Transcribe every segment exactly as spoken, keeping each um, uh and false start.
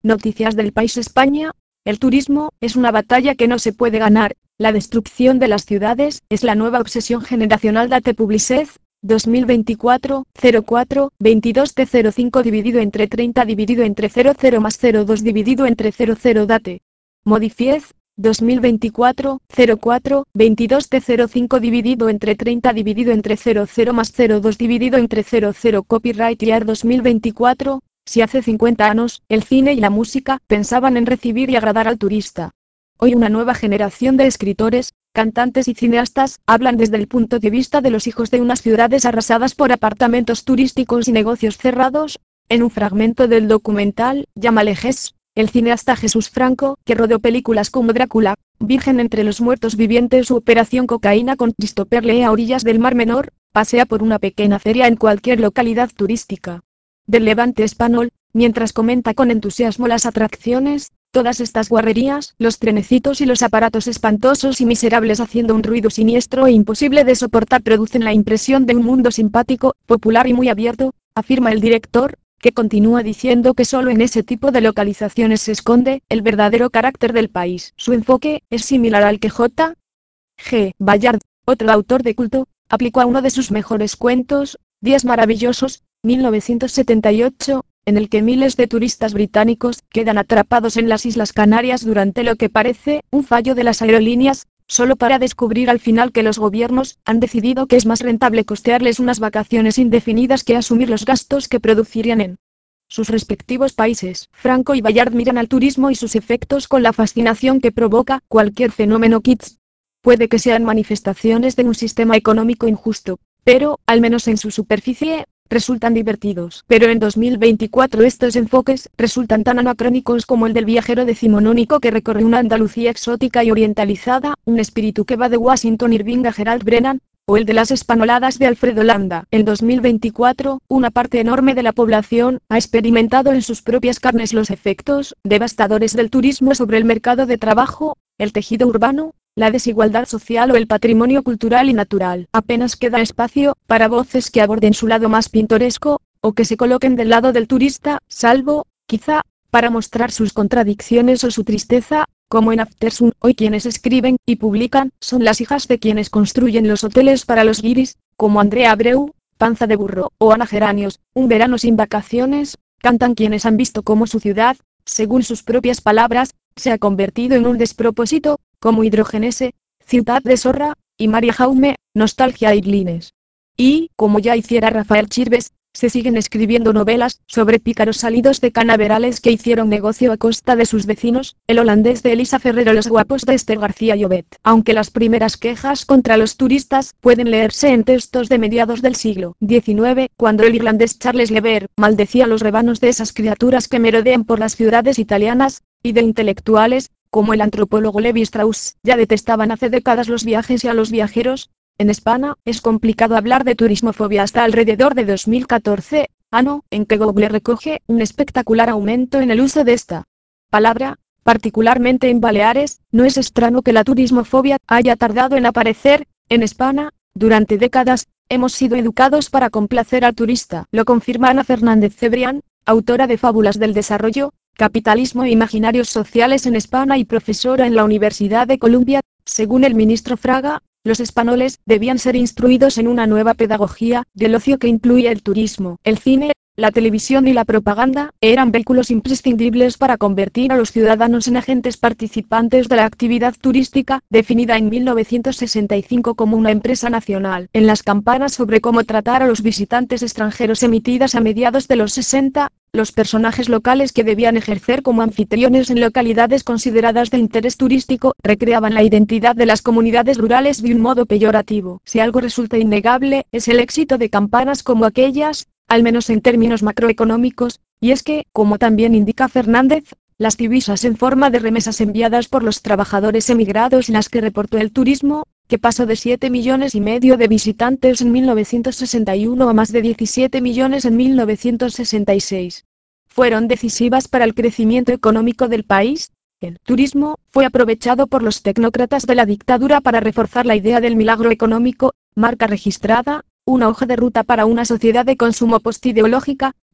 Noticias del País España. El turismo es una batalla que no se puede ganar. La destrucción de las ciudades es la nueva obsesión generacional. Date Publicez, dos mil veinticuatro, cero cuatro, veintidós de cero cinco dividido entre treinta dividido entre cero cero más cero dos dividido entre cero cero. Date Modifiez, dos mil veinticuatro, cero cuatro, veintidós de cero cinco dividido entre treinta dividido entre cero cero más cero dos dividido entre cero cero. Copyright Year dos mil veinticuatro. Si hace cincuenta años, el cine y la música pensaban en recibir y agradar al turista, hoy una nueva generación de escritores, cantantes y cineastas hablan desde el punto de vista de los hijos de unas ciudades arrasadas por apartamentos turísticos y negocios cerrados. En un fragmento del documental, Llámale Jes, el cineasta Jesús Franco, que rodó películas como Drácula, Virgen entre los muertos vivientes u Operación Cocaína con Christopher Lee a orillas del Mar Menor, pasea por una pequeña feria en cualquier localidad turística del Levante español, mientras comenta con entusiasmo las atracciones. Todas estas guarrerías, los trenecitos y los aparatos espantosos y miserables haciendo un ruido siniestro e imposible de soportar producen la impresión de un mundo simpático, popular y muy abierto, afirma el director, que continúa diciendo que solo en ese tipo de localizaciones se esconde el verdadero carácter del país. Su enfoque es similar al que J. G. Ballard, otro autor de culto, aplicó a uno de sus mejores cuentos, Días Maravillosos, mil novecientos setenta y ocho, en el que miles de turistas británicos quedan atrapados en las Islas Canarias durante lo que parece un fallo de las aerolíneas, solo para descubrir al final que los gobiernos han decidido que es más rentable costearles unas vacaciones indefinidas que asumir los gastos que producirían en sus respectivos países. Franco y Ballard miran al turismo y sus efectos con la fascinación que provoca cualquier fenómeno kitsch. Puede que sean manifestaciones de un sistema económico injusto, pero, al menos en su superficie, resultan divertidos. Pero en dos mil veinticuatro estos enfoques resultan tan anacrónicos como el del viajero decimonónico que recorre una Andalucía exótica y orientalizada, un espíritu que va de Washington Irving a Gerald Brennan, o el de las espanoladas de Alfredo Landa. En dos mil veinticuatro, una parte enorme de la población ha experimentado en sus propias carnes los efectos devastadores del turismo sobre el mercado de trabajo, el tejido urbano, la desigualdad social o el patrimonio cultural y natural. Apenas queda espacio para voces que aborden su lado más pintoresco, o que se coloquen del lado del turista, salvo, quizá, para mostrar sus contradicciones o su tristeza, como en Aftersun. Hoy quienes escriben y publican son las hijas de quienes construyen los hoteles para los guiris, como Andrea Abreu, Panza de Burro, o Ana Geranios. Un verano sin vacaciones, cantan quienes han visto cómo su ciudad, según sus propias palabras, se ha convertido en un despropósito, como Hidrogenese, Ciudad de Sorra, y María Jaume, Nostalgia y Glines. Y, como ya hiciera Rafael Chirves, se siguen escribiendo novelas sobre pícaros salidos de canaverales que hicieron negocio a costa de sus vecinos, el holandés de Elisa Ferrero, Los guapos de Esther García Llobet. Aunque las primeras quejas contra los turistas pueden leerse en textos de mediados del siglo diecinueve, cuando el irlandés Charles Lever maldecía los rebanos de esas criaturas que merodean por las ciudades italianas, y de intelectuales, como el antropólogo Levi Strauss, ya detestaban hace décadas los viajes y a los viajeros. En España, es complicado hablar de turismofobia hasta alrededor de dos mil catorce, año en que Google recoge un espectacular aumento en el uso de esta palabra, particularmente en Baleares. No es extraño que la turismofobia haya tardado en aparecer. En España, durante décadas, hemos sido educados para complacer al turista. Lo confirma Ana Fernández Cebrián, autora de Fábulas del Desarrollo, Capitalismo e Imaginarios Sociales en España y profesora en la Universidad de Columbia. Según el ministro Fraga, los españoles debían ser instruidos en una nueva pedagogía del ocio que incluía el turismo. El cine, la televisión y la propaganda eran vehículos imprescindibles para convertir a los ciudadanos en agentes participantes de la actividad turística, definida en mil novecientos sesenta y cinco como una empresa nacional. En las campanas sobre cómo tratar a los visitantes extranjeros emitidas a mediados de los sesenta, los personajes locales que debían ejercer como anfitriones en localidades consideradas de interés turístico recreaban la identidad de las comunidades rurales de un modo peyorativo. Si algo resulta innegable, es el éxito de campanas como aquellas, al menos en términos macroeconómicos, y es que, como también indica Fernández, las divisas en forma de remesas enviadas por los trabajadores emigrados, las que reportó el turismo, que pasó de siete millones y medio de visitantes en mil novecientos sesenta y uno a más de diecisiete millones en mil novecientos sesenta y seis, fueron decisivas para el crecimiento económico del país. El turismo fue aprovechado por los tecnócratas de la dictadura para reforzar la idea del milagro económico, marca registrada, una hoja de ruta para una sociedad de consumo postideológica,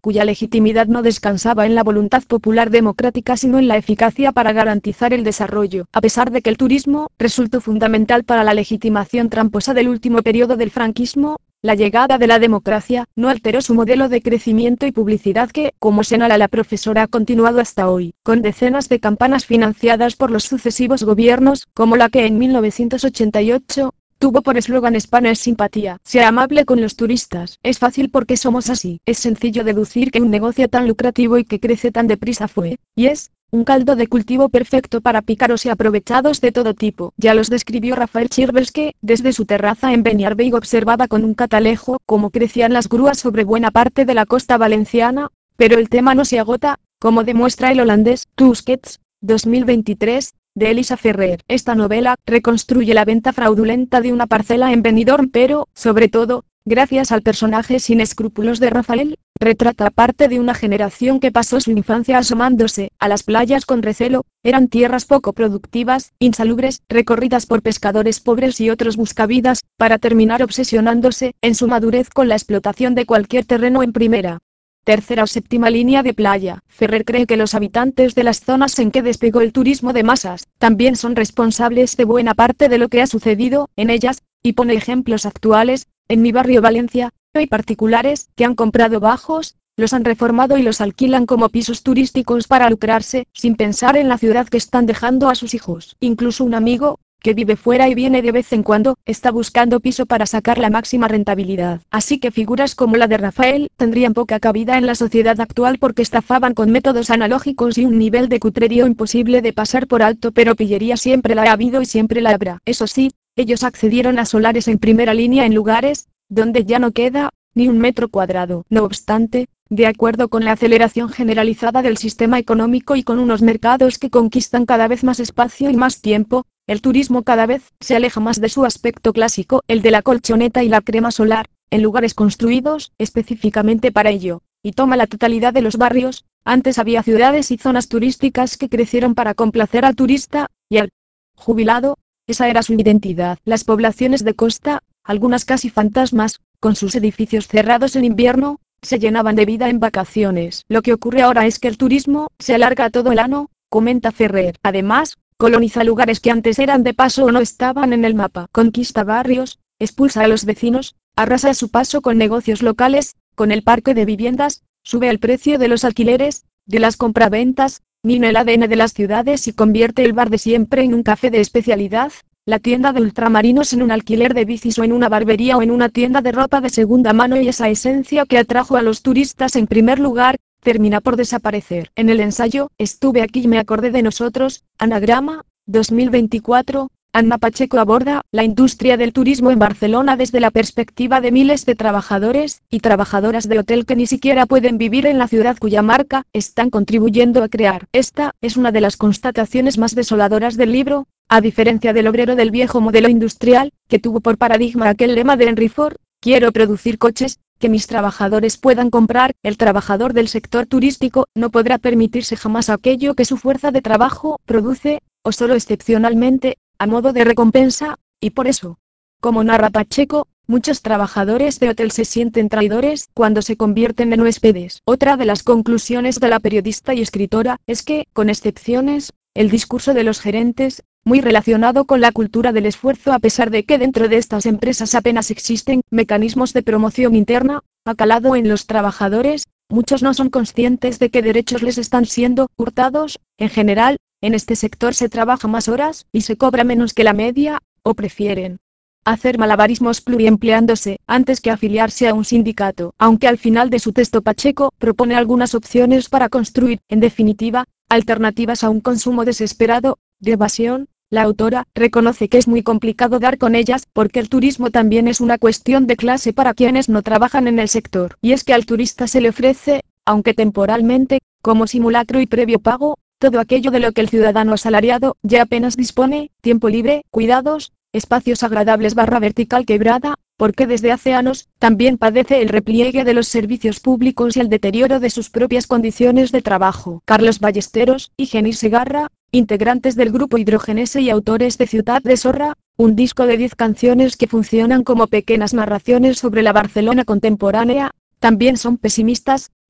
cuya legitimidad no descansaba en la voluntad popular democrática sino en la eficacia para garantizar el desarrollo. A pesar de que el turismo resultó fundamental para la legitimación tramposa del último periodo del franquismo, la llegada de la democracia no alteró su modelo de crecimiento y publicidad que, como señala la profesora, ha continuado hasta hoy, con decenas de campañas financiadas por los sucesivos gobiernos, como la que en mil novecientos ochenta y ocho tuvo por eslogan España es simpatía. Sea amable con los turistas. Es fácil porque somos así. Es sencillo deducir que un negocio tan lucrativo y que crece tan deprisa fue, y es, un caldo de cultivo perfecto para pícaros y aprovechados de todo tipo. Ya los describió Rafael Chirves que, desde su terraza en Beniarbeig observaba con un catalejo cómo crecían las grúas sobre buena parte de la costa valenciana, pero el tema no se agota, como demuestra el holandés Tusquets, dos mil veintitrés, de Elisa Ferrer. Esta novela reconstruye la venta fraudulenta de una parcela en Benidorm pero, sobre todo, gracias al personaje sin escrúpulos de Rafael, retrata parte de una generación que pasó su infancia asomándose a las playas con recelo. Eran tierras poco productivas, insalubres, recorridas por pescadores pobres y otros buscavidas, para terminar obsesionándose, en su madurez, con la explotación de cualquier terreno en primera, tercera o séptima línea de playa. Ferrer cree que los habitantes de las zonas en que despegó el turismo de masas, también son responsables de buena parte de lo que ha sucedido en ellas, y pone ejemplos actuales. En mi barrio Valencia, hay particulares que han comprado bajos, los han reformado y los alquilan como pisos turísticos para lucrarse, sin pensar en la ciudad que están dejando a sus hijos. Incluso un amigo, que vive fuera y viene de vez en cuando, está buscando piso para sacar la máxima rentabilidad. Así que figuras como la de Rafael tendrían poca cabida en la sociedad actual porque estafaban con métodos analógicos y un nivel de cutrerío imposible de pasar por alto, pero pillería siempre la ha habido y siempre la habrá. Eso sí, ellos accedieron a solares en primera línea en lugares donde ya no queda ni un metro cuadrado. No obstante, de acuerdo con la aceleración generalizada del sistema económico y con unos mercados que conquistan cada vez más espacio y más tiempo, el turismo cada vez se aleja más de su aspecto clásico, el de la colchoneta y la crema solar, en lugares construidos específicamente para ello, y toma la totalidad de los barrios. Antes había ciudades y zonas turísticas que crecieron para complacer al turista y al jubilado. Esa era su identidad. Las poblaciones de costa, algunas casi fantasmas, con sus edificios cerrados en invierno, se llenaban de vida en vacaciones. Lo que ocurre ahora es que el turismo se alarga todo el año, comenta Ferrer. Además, coloniza lugares que antes eran de paso o no estaban en el mapa. Conquista barrios, expulsa a los vecinos, arrasa a su paso con negocios locales, con el parque de viviendas, sube el precio de los alquileres, de las compraventas, mina el A D N de las ciudades y convierte el bar de siempre en un café de especialidad, la tienda de ultramarinos en un alquiler de bicis o en una barbería o en una tienda de ropa de segunda mano, y esa esencia que atrajo a los turistas en primer lugar, termina por desaparecer. En el ensayo, Estuve aquí y me acordé de nosotros, Anagrama, dos mil veinticuatro, Anna Pacheco aborda la industria del turismo en Barcelona desde la perspectiva de miles de trabajadores y trabajadoras de hotel que ni siquiera pueden vivir en la ciudad cuya marca están contribuyendo a crear. Esta es una de las constataciones más desoladoras del libro. A diferencia del obrero del viejo modelo industrial, que tuvo por paradigma aquel lema de Henry Ford, quiero producir coches que mis trabajadores puedan comprar, el trabajador del sector turístico no podrá permitirse jamás aquello que su fuerza de trabajo produce, o solo excepcionalmente, a modo de recompensa, y por eso, como narra Pacheco, muchos trabajadores de hotel se sienten traidores cuando se convierten en huéspedes. Otra de las conclusiones de la periodista y escritora es que, con excepciones, el discurso de los gerentes, muy relacionado con la cultura del esfuerzo a pesar de que dentro de estas empresas apenas existen mecanismos de promoción interna, ha calado en los trabajadores. Muchos no son conscientes de qué derechos les están siendo hurtados. En general, en este sector se trabaja más horas y se cobra menos que la media, o prefieren hacer malabarismos pluriempleándose antes que afiliarse a un sindicato. Aunque al final de su texto Pacheco propone algunas opciones para construir, en definitiva, alternativas a un consumo desesperado de evasión, la autora reconoce que es muy complicado dar con ellas, porque el turismo también es una cuestión de clase para quienes no trabajan en el sector. Y es que al turista se le ofrece, aunque temporalmente, como simulacro y previo pago, todo aquello de lo que el ciudadano asalariado ya apenas dispone: tiempo libre, cuidados, espacios agradables barra vertical quebrada, porque desde hace años también padece el repliegue de los servicios públicos y el deterioro de sus propias condiciones de trabajo. Carlos Ballesteros y Genís Segarra, integrantes del grupo Hidrogenese y autores de Ciudad de Sorra, un disco de diez canciones que funcionan como pequeñas narraciones sobre la Barcelona contemporánea, también son pesimistas.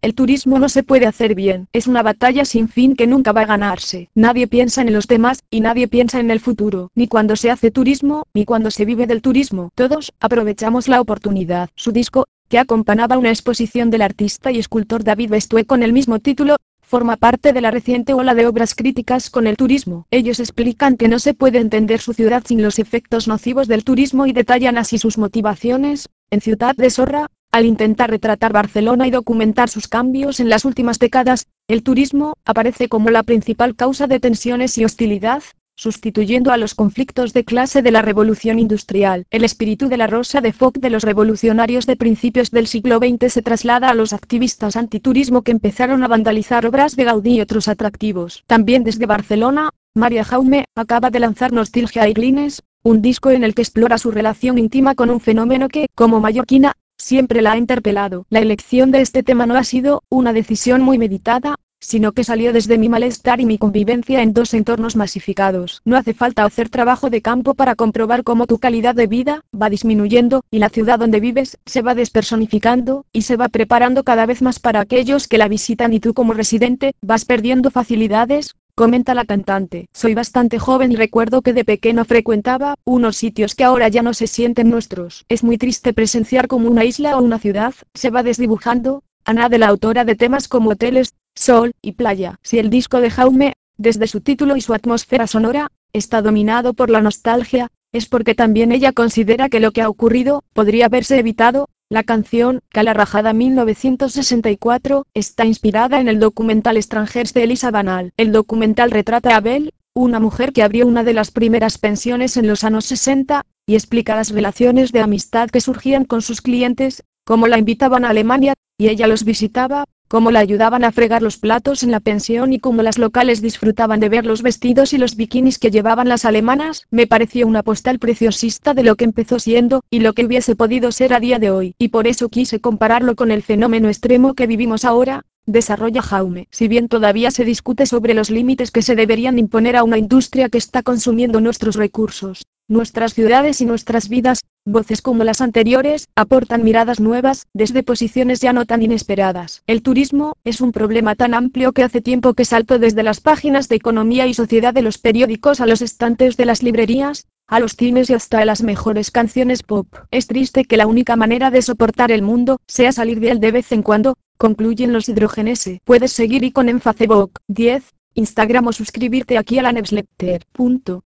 El turismo no se puede hacer bien, es una batalla sin fin que nunca va a ganarse. Nadie piensa en los demás, y nadie piensa en el futuro, ni cuando se hace turismo, ni cuando se vive del turismo. Todos aprovechamos la oportunidad. Su disco, que acompañaba una exposición del artista y escultor David Bestue con el mismo título, forma parte de la reciente ola de obras críticas con el turismo. Ellos explican que no se puede entender su ciudad sin los efectos nocivos del turismo y detallan así sus motivaciones. En Ciudad de Sorra, al intentar retratar Barcelona y documentar sus cambios en las últimas décadas, el turismo aparece como la principal causa de tensiones y hostilidad, sustituyendo a los conflictos de clase de la revolución industrial. El espíritu de la Rosa de Foc de los revolucionarios de principios del siglo veinte se traslada a los activistas antiturismo que empezaron a vandalizar obras de Gaudí y otros atractivos. También desde Barcelona, María Jaume acaba de lanzar Nostalgia Aiglines, un disco en el que explora su relación íntima con un fenómeno que, como mallorquina, siempre la ha interpelado. La elección de este tema no ha sido una decisión muy meditada, sino que salió desde mi malestar y mi convivencia en dos entornos masificados. No hace falta hacer trabajo de campo para comprobar cómo tu calidad de vida va disminuyendo, y la ciudad donde vives se va despersonificando, y se va preparando cada vez más para aquellos que la visitan, y tú como residente vas perdiendo facilidades. Comenta la cantante. Soy bastante joven y recuerdo que de pequeño frecuentaba unos sitios que ahora ya no se sienten nuestros. Es muy triste presenciar como una isla o una ciudad se va desdibujando. Ana, de la autora de temas como Hoteles, Sol y Playa. Si el disco de Jaume, desde su título y su atmósfera sonora, está dominado por la nostalgia, es porque también ella considera que lo que ha ocurrido podría haberse evitado. La canción, Cala Rajada mil novecientos sesenta y cuatro, está inspirada en el documental Strangers de Elisa Banal. El documental retrata a Abel, una mujer que abrió una de las primeras pensiones en los años sesenta, y explica las relaciones de amistad que surgían con sus clientes, cómo la invitaban a Alemania, y ella los visitaba, cómo la ayudaban a fregar los platos en la pensión y cómo las locales disfrutaban de ver los vestidos y los bikinis que llevaban las alemanas. Me pareció una postal preciosista de lo que empezó siendo, y lo que hubiese podido ser a día de hoy, y por eso quise compararlo con el fenómeno extremo que vivimos ahora, desarrolla Jaume. Si bien todavía se discute sobre los límites que se deberían imponer a una industria que está consumiendo nuestros recursos, nuestras ciudades y nuestras vidas, voces como las anteriores aportan miradas nuevas, desde posiciones ya no tan inesperadas. El turismo es un problema tan amplio que hace tiempo que saltó desde las páginas de economía y sociedad de los periódicos a los estantes de las librerías, a los cines y hasta a las mejores canciones pop. Es triste que la única manera de soportar el mundo sea salir de él de vez en cuando, concluyen los hidrogenese. Puedes seguir y con en Facebook, diez, Instagram o suscribirte aquí a la newsletter. Punto.